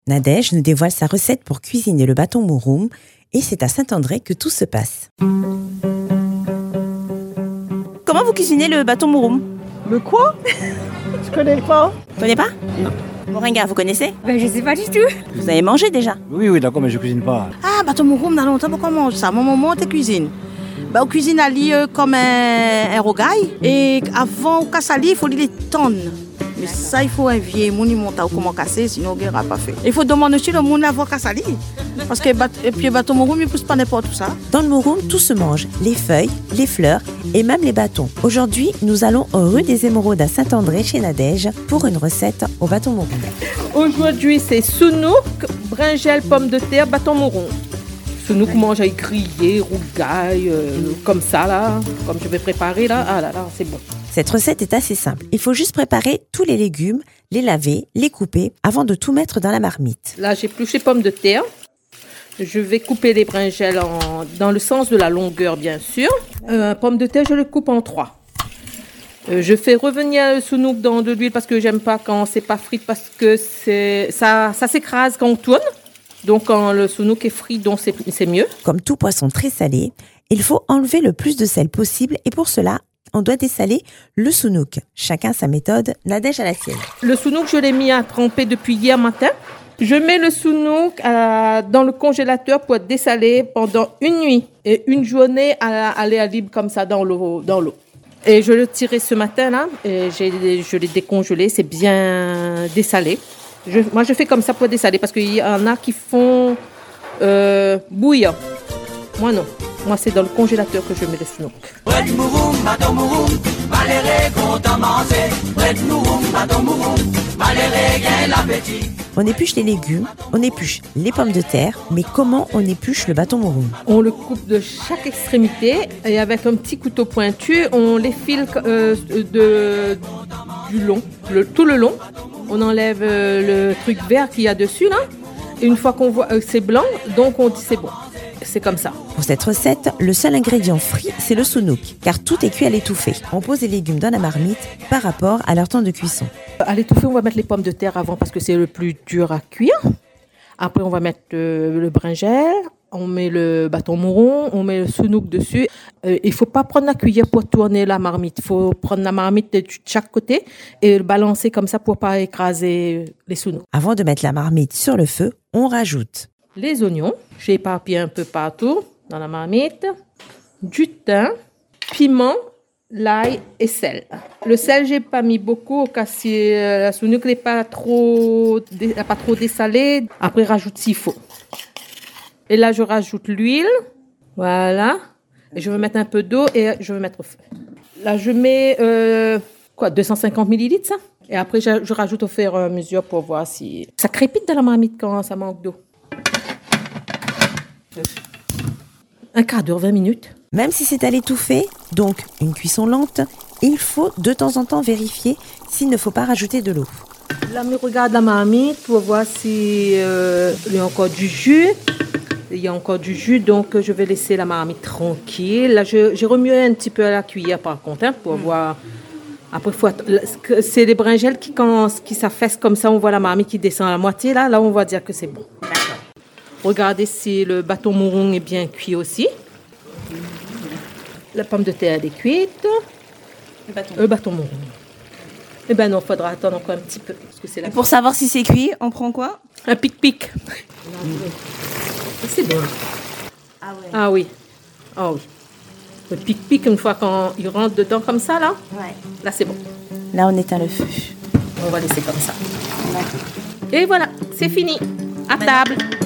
Nadège nous dévoile sa recette pour cuisiner le bâton mouroum et c'est à Saint-André que tout se passe. Comment vous cuisinez le bâton mouroum? Le quoi? Je connais pas. Vous connaissez pas? Non. Moringa, vous connaissez? Je sais pas du tout. Vous avez mangé déjà? Oui, d'accord, mais je cuisine pas. Ah, bâton mouroum, dans longtemps, pourquoi on mange ça? Mon maman, tu cuisine. On cuisine à l'île comme un rogaille. Et avant, au casse-à-lit, il faut les tendre. Mais ça, il faut un vieil moun, il monte à comment casser, sinon on n'aura pas fait. Il faut demander si le monde avant casse-à-lit. Parce que le bâton mouroum, il ne pousse pas n'importe où ça. Dans le mouroum, tout se mange. Les feuilles, les fleurs et même les bâtons. Aujourd'hui, nous allons rue des Émeraudes à Saint-André chez Nadège pour une recette au bâton mouroum. Aujourd'hui, c'est sounouk, brinjelle, pommes de terre, bâton mouroum. Sounouk mange avec grillé, rougaille, comme ça là, comme je vais préparer là. Ah là là, c'est bon. Cette recette est assez simple. Il faut juste préparer tous les légumes, les laver, les couper avant de tout mettre dans la marmite. Là, j'ai épluché pommes de terre. Je vais couper les brinjelles dans le sens de la longueur, bien sûr. Pommes de terre, je les coupe en 3. Je fais revenir le sounouk dans de l'huile parce que j'aime pas quand c'est pas frit parce que ça s'écrase quand on tourne. Donc, quand le sounouk est frit, donc c'est mieux. Comme tout poisson très salé, il faut enlever le plus de sel possible et pour cela, on doit dessaler le sounouk. Chacun sa méthode, Nadège à la sienne. Le sounouk, je l'ai mis à tremper depuis hier matin. Je mets le sounouk dans le congélateur pour être dessalé pendant une nuit et une journée à l'air libre comme ça dans l'eau. Et je l'ai tiré ce matin là et je l'ai décongelé, c'est bien dessalé. Moi je fais comme ça pour dessaler parce qu'il y en a qui font bouillir. Moi non. Moi, c'est dans le congélateur que je mets le sounouk. On épluche les légumes, on épluche les pommes de terre, mais comment on épluche le bâton mouroum? On le coupe de chaque extrémité et avec un petit couteau pointu, on l'effile du long, tout le long. On enlève le truc vert qu'il y a dessus là. Et une fois qu'on voit que c'est blanc, donc on dit c'est bon. C'est comme ça. Pour cette recette, le seul ingrédient frit, c'est le sounouk, car tout est cuit à l'étouffée. On pose les légumes dans la marmite par rapport à leur temps de cuisson. À l'étouffée, on va mettre les pommes de terre avant parce que c'est le plus dur à cuire. Après, on va mettre le brinjelle, on met le bâton mouron, on met le sounouk dessus. Il faut pas prendre la cuillère pour tourner la marmite. Il faut prendre la marmite de chaque côté et le balancer comme ça pour pas écraser les sounouks. Avant de mettre la marmite sur le feu, on rajoute les oignons, j'ai éparpillé un peu partout dans la marmite, du thym, piment, l'ail et sel. Le sel, j'ai pas mis beaucoup car si la sounouk n'est pas trop dessalée, après rajoute s'il faut. Et là, je rajoute l'huile, voilà. Et je vais mettre un peu d'eau et je vais mettre au feu. Là, je mets 250 millilitres ça. Et après, je rajoute au fur et à mesure pour voir si ça crépite dans la marmite quand ça manque d'eau. Un quart d'heure, 20 minutes. Même si c'est à l'étouffée, donc une cuisson lente, il faut de temps en temps vérifier s'il ne faut pas rajouter de l'eau. Là, je regarde la marmite pour voir si il y a encore du jus. Il y a encore du jus, donc je vais laisser la marmite tranquille. Là, j'ai remué un petit peu à la cuillère par contre pour voir. Après, c'est les brinjelles quand s'affaissent comme ça, on voit la marmite qui descend à la moitié. Là, on va dire que c'est bon. D'accord. Regardez si le bâton mouroum est bien cuit aussi. La pomme de terre elle est cuite. Le bâton mouroum. Eh ben non, il faudra attendre encore un petit peu. Parce que c'est Pour savoir si c'est cuit, on prend quoi? Un pic-pic. C'est bon. Ah ouais. Ah oui. Ah oui. Le pic-pic, une fois quand il rentre dedans comme ça, là, Ouais. là c'est bon. Là, on éteint le feu. On va laisser comme ça. D'accord. Et voilà, c'est fini. À table.